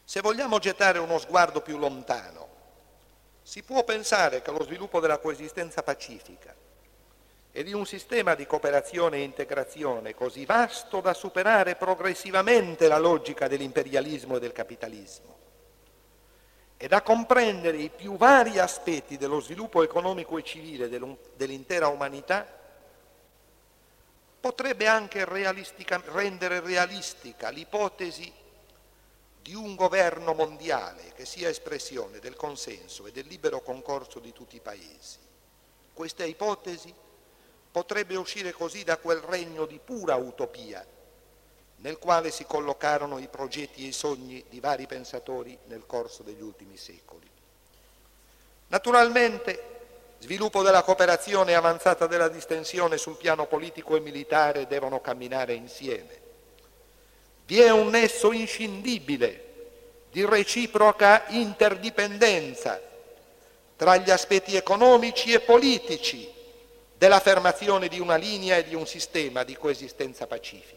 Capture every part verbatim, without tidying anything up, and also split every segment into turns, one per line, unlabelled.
Se vogliamo gettare uno sguardo più lontano, si può pensare che lo sviluppo della coesistenza pacifica e di un sistema di cooperazione e integrazione così vasto da superare progressivamente la logica dell'imperialismo e del capitalismo e da comprendere i più vari aspetti dello sviluppo economico e civile dell'intera umanità, potrebbe anche realistica, rendere realistica l'ipotesi di un governo mondiale che sia espressione del consenso e del libero concorso di tutti i paesi. Questa ipotesi potrebbe uscire così da quel regno di pura utopia nel quale si collocarono i progetti e i sogni di vari pensatori nel corso degli ultimi secoli. Naturalmente, sviluppo della cooperazione e avanzata della distensione sul piano politico e militare devono camminare insieme. Vi è un nesso inscindibile di reciproca interdipendenza tra gli aspetti economici e politici dell'affermazione di una linea e di un sistema di coesistenza pacifica.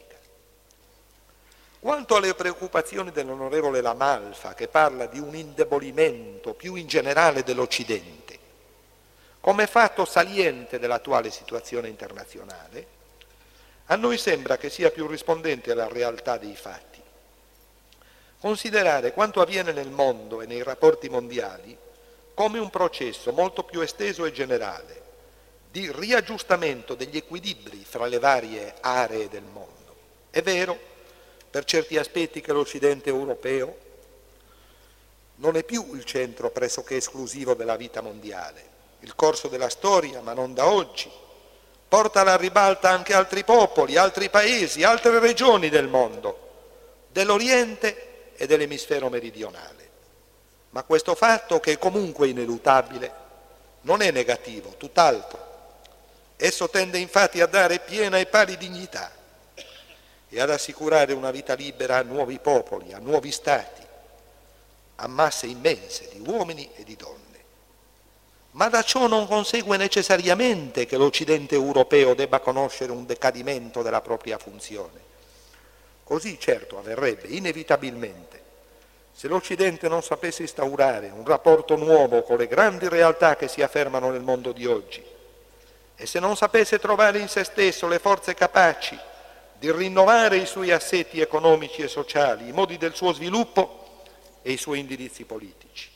Quanto alle preoccupazioni dell'onorevole Lamalfa, che parla di un indebolimento più in generale dell'Occidente, come fatto saliente dell'attuale situazione internazionale, a noi sembra che sia più rispondente alla realtà dei fatti considerare quanto avviene nel mondo e nei rapporti mondiali come un processo molto più esteso e generale di riaggiustamento degli equilibri fra le varie aree del mondo. È vero, per certi aspetti, che l'Occidente europeo non è più il centro pressoché esclusivo della vita mondiale. Il corso della storia, ma non da oggi, porta alla ribalta anche altri popoli, altri paesi, altre regioni del mondo, dell'Oriente e dell'emisfero meridionale. Ma questo fatto, che è comunque ineluttabile, non è negativo, tutt'altro. Esso tende infatti a dare piena e pari dignità e ad assicurare una vita libera a nuovi popoli, a nuovi stati, a masse immense di uomini e di donne. Ma da ciò non consegue necessariamente che l'Occidente europeo debba conoscere un decadimento della propria funzione. Così certo avverrebbe inevitabilmente se l'Occidente non sapesse instaurare un rapporto nuovo con le grandi realtà che si affermano nel mondo di oggi e se non sapesse trovare in se stesso le forze capaci di rinnovare i suoi assetti economici e sociali, i modi del suo sviluppo e i suoi indirizzi politici.